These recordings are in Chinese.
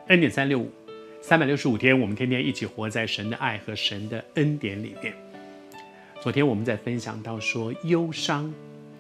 恩典365 365天，我们天天一起活在神的爱和神的恩典里面。昨天我们在分享到说，忧伤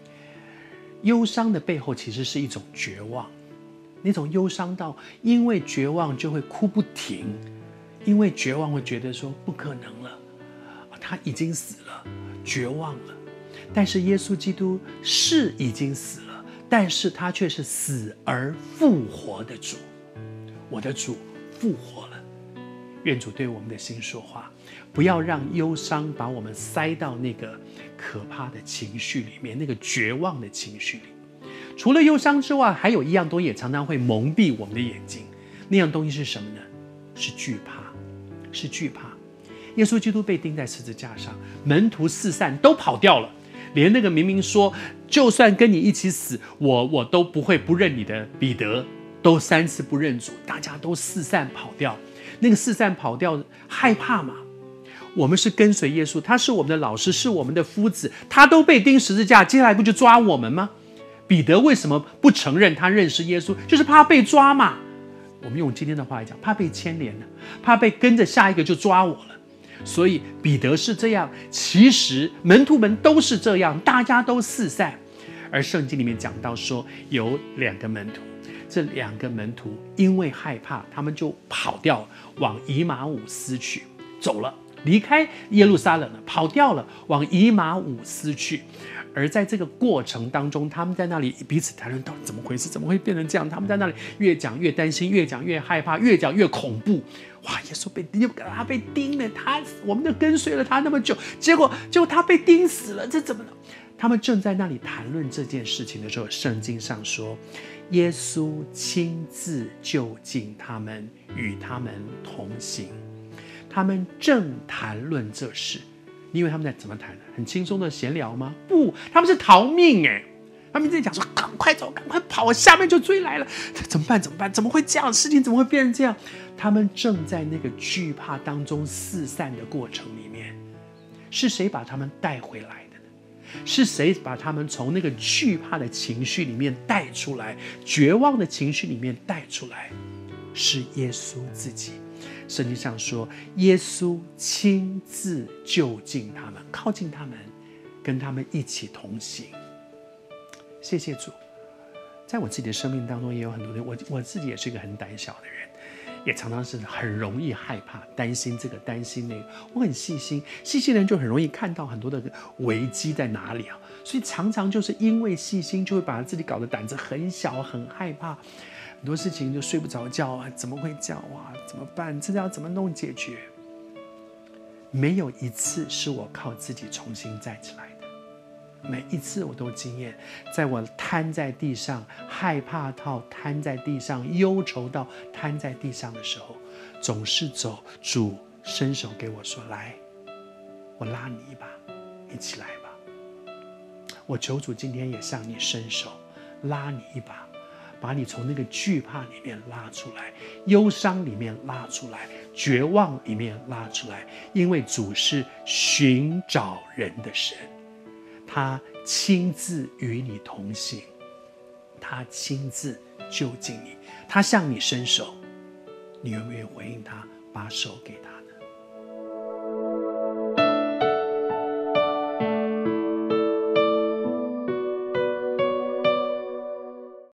的背后其实是一种绝望，那种忧伤到因为绝望就会哭不停，因为绝望会觉得说不可能了，他已经死了，绝望了。但是耶稣基督是已经死了，但是他却是死而复活的主。我的主复活了，愿主对我们的心说话，不要让忧伤把我们塞到那个可怕的情绪里面，那个绝望的情绪里。除了忧伤之外，还有一样东西也常常会蒙蔽我们的眼睛，那样东西是什么呢？是惧怕，是惧怕。耶稣基督被钉在十字架上，门徒四散都跑掉了，连那个明明说就算跟你一起死，我都不会不认你的彼得都3次不认主，大家都四散跑掉。那个四散跑掉，害怕嘛？我们是跟随耶稣，他是我们的老师，是我们的夫子，他都被钉十字架，接下来不就抓我们吗？彼得为什么不承认他认识耶稣？就是怕被抓嘛。我们用今天的话来讲，怕被牵连了，怕被跟着下一个就抓我了。所以彼得是这样，其实门徒们都是这样，大家都四散。而圣经里面讲到说，有2个门徒，这2个门徒因为害怕，他们就跑掉了，往以马忤斯去，走了，离开耶路撒冷了，跑掉了，往以马忤斯去。而在这个过程当中，他们在那里彼此谈论到底怎么回事，怎么会变成这样？他们在那里越讲越担心，越讲越害怕，越讲越恐怖。哇！耶稣他被钉了，我们就跟随了他那么久，结果他被钉死了，这怎么了？他们正在那里谈论这件事情的时候，圣经上说，耶稣亲自就近他们，与他们同行。他们正谈论这事。你以为他们在怎么谈的？很轻松的闲聊吗？不，他们是逃命哎！他们在讲说：“赶快走，赶快跑，我下面就追来了，怎么办？怎么办？怎么会这样？事情怎么会变成这样？”他们正在那个惧怕当中四散的过程里面，是谁把他们带回来的呢？是谁把他们从那个惧怕的情绪里面带出来，绝望的情绪里面带出来？是耶稣自己。圣经上说，耶稣亲自就近他们，靠近他们，跟他们一起同行。谢谢主。在我自己的生命当中也有很多人，我自己也是一个很胆小的人，也常常是很容易害怕，担心这个担心那个。我很细心的人就很容易看到很多的危机在哪里啊，所以常常就是因为细心，就会把自己搞得胆子很小，很害怕。很多事情就睡不着觉啊，怎么会这样啊？怎么办？这要怎么弄解决？没有一次是我靠自己重新站起来的，每一次我都经验，在我瘫在地上，害怕到瘫在地上，忧愁到瘫在地上的时候，总是走主伸手给我说：“来，我拉你一把，你起来吧。”我求主今天也向你伸手，拉你一把。把你从那个惧怕里面拉出来，忧伤里面拉出来，绝望里面拉出来，因为主是寻找人的神，他亲自与你同行，他亲自就近你，他向你伸手，你愿不愿意回应他，把手给他？